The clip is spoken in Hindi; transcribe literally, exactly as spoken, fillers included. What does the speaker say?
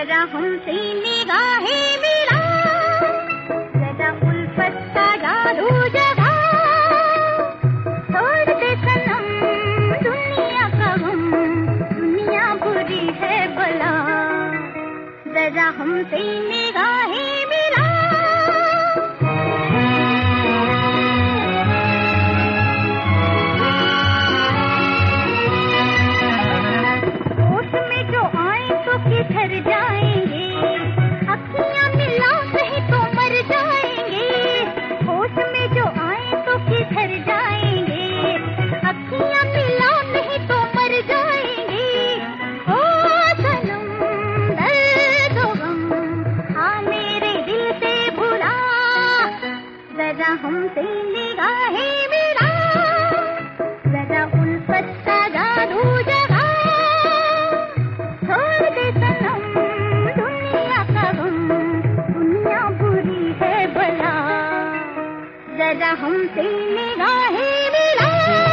जरा हमसे निगाहें मिला, जरा उल्फत का जादू जगा, छोड़ दे सनम दुनिया का गम, दुनिया बुरी है भला, जरा हमसे निगाहें मिला। होश में जो आए तो किधर जाएंगे, अखियां मिला नहीं तो मर जाएंगे, होश में जो आए तो किधर जाएंगे, अखियां मिला नहीं तो मर जाएंगे। ओ सनम दर्द गम हाँ मेरे दिल से भुला, जरा हमसे निगाहें मिला, जरा उल्फत का जादू जगा, छोड़ दे सनम दुनिया का गम, दुनिया बुरी है भला, जरा हमसे निगाहें मिला।